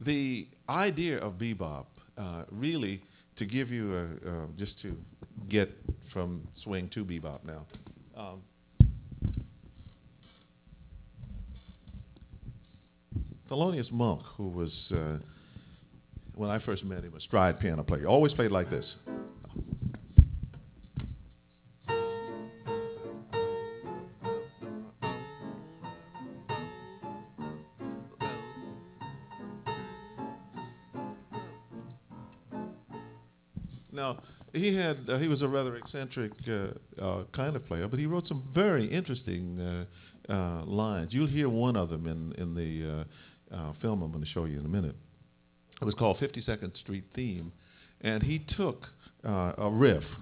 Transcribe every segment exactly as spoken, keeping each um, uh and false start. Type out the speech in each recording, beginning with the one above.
the idea of bebop, uh, really, to give you a, uh, just to get from swing to bebop now. Um, Thelonious Monk, who was, uh, when I first met him, a stride piano player, always played like this. Now, he had uh, he was a rather eccentric uh, uh, kind of player, but he wrote some very interesting uh, uh, lines. You'll hear one of them in in the uh, uh, film I'm going to show you in a minute. It was called fifty-second Street Theme, and he took uh, a riff.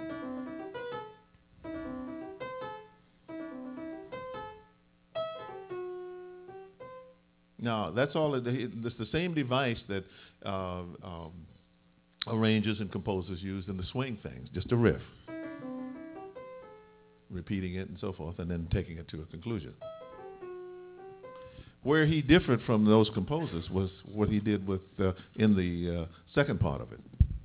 Now, that's all. It, it's the same device that uh, um, arrangers and composers used in the swing things, just a riff, repeating it and so forth, and then taking it to a conclusion. Where he differed from those composers was what he did with uh, in the uh, second part of it.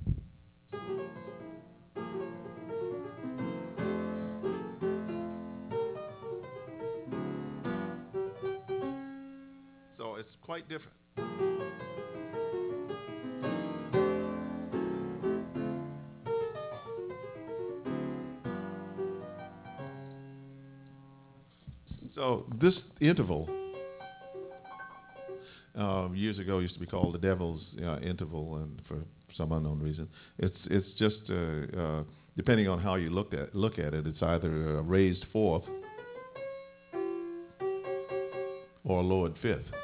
So it's quite different. So this interval, uh, years ago, used to be called the Devil's uh, Interval, and for some unknown reason, it's it's just uh, uh, depending on how you look at look at it, it's either a raised fourth or a lowered fifth.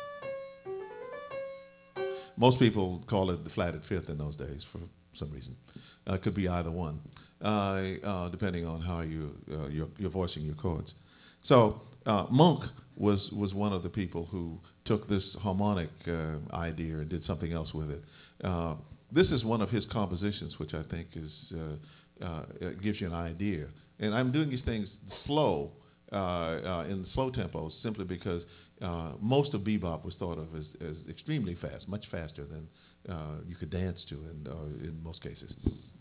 Most people call it the flatted fifth in those days for some reason. Uh, it could be either one, uh, uh, depending on how you uh, you're, you're voicing your chords. So uh, Monk was was one of the people who took this harmonic uh, idea and did something else with it. Uh, this is one of his compositions, which I think is uh, uh, gives you an idea. And I'm doing these things slow, uh, uh, in slow tempos, simply because uh, most of bebop was thought of as, as extremely fast, much faster than uh, you could dance to in, uh, in most cases.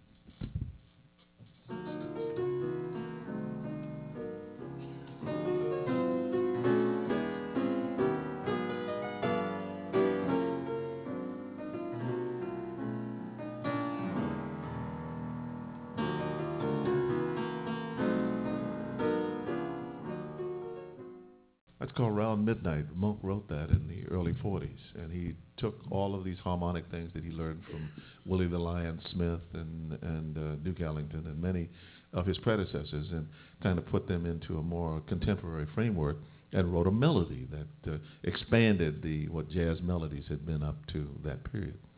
That's called Round Midnight. Monk wrote that in the early forties, and he took all of these harmonic things that he learned from Willie the Lion Smith and, and uh, Duke Ellington and many of his predecessors, and kind of put them into a more contemporary framework and wrote a melody that uh, expanded the what jazz melodies had been up to that period.